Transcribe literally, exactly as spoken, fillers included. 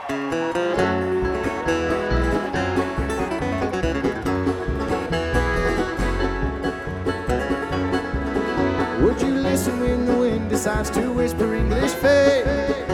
Would you listen when the wind decides to whisper English fate?